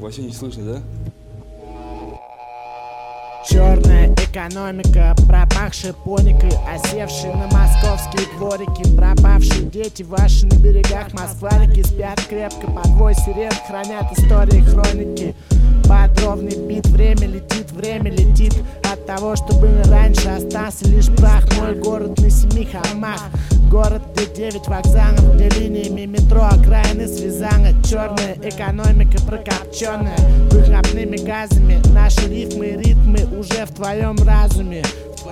Вообще не слышно, да? Черная экономика, пропахшая поникой, осевшие на московские дворики, пропавшие дети ваши на берегах Москварики спят крепко, под вой сирен хранят истории, хроники. Под ровный бит время летит от того, что было раньше, остался лишь прах. Мой город на 7 холмах, город, где 9 вокзалов, где линиями метро окраины связаны. Черная экономика прокопченная выхлопными газами, наши рифмы и ритмы уже в твоем разуме.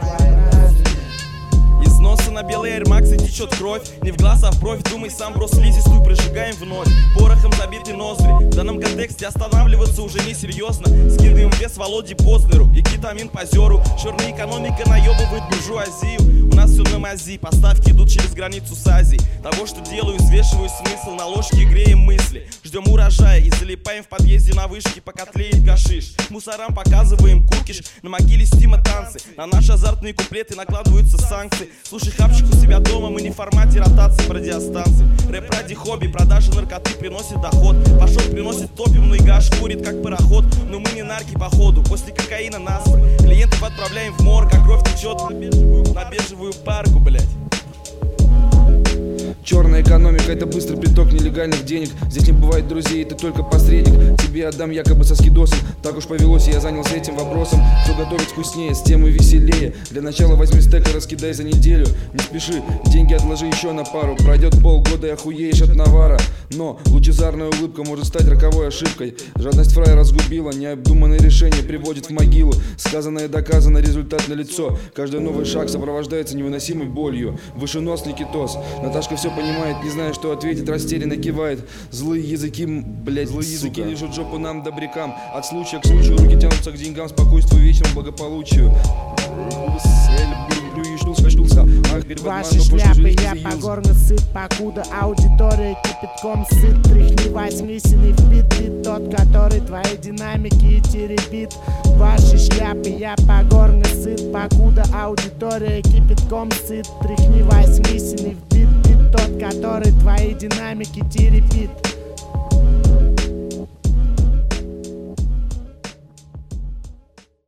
Из носа на белый Air Max и течет кровь. Не в глаз, а в бровь, думай сам, брос слизистую прожигаем вновь. Порохом забиты ноздри, в данном контексте останавливаться уже несерьезно. Скидываем вес Володе Познеру и кетамин позеру. Черная экономика наебывает буржуазию. У нас все на мази, поставки идут через границу с Азией. Того, что делаю, взвешиваю смысл, на ложке греем мысли. Ждем урожая и залипаем в подъезде на вышке, пока тлеет гашиш. Мусорам показываем кукиш, на могиле Стима танцы. На наши азартные куплеты накладываются санкции. Слушай, хапчик у себя дома, мы не в формате ротации по радиостанции. Рэп ради хобби, продажа наркоты приносит доход. Пашот приносит топим, но и гаш курит как пароход. Но мы не нарки походу, после кокаина наспор. Клиентов отправляем в морг, а кровь течет на бежевую парку, блять. Черная экономика — это быстрый приток нелегальных денег. Здесь не бывает друзей, ты только посредник. Тебе отдам якобы со скидосом. Так уж повелось, и я занялся этим вопросом. Кто готовит вкуснее, с тем и веселее. Для начала возьми стек и раскидай за неделю. Не спеши, деньги отложи еще на пару. Пройдет полгода и охуеешь от навара. Но лучезарная улыбка может стать роковой ошибкой. Жадность фрая разгубила, необдуманное решение приводит в могилу. Сказанное и доказано, результат налицо. Каждый новый шаг сопровождается невыносимой болью. Выше нос Никитос. Наташка все понимает, не зная, что ответить, растерянно кивает. Злые языки, блять, злые языки лежат жопу нам добрякам. От случая к случаю руки тянутся к деньгам, спокойствию, вечному благополучию. Ваши шляпы, я по горло сыт, покуда аудитория кипятком сыт. Тряхни восьмисиный в бит, тот, который твои динамики и теребит. Ваши шляпы, я по горло сыт, покуда аудитория кипятком сыт. Тряхни восьмисиный в бит, тот, который твои динамики теребит.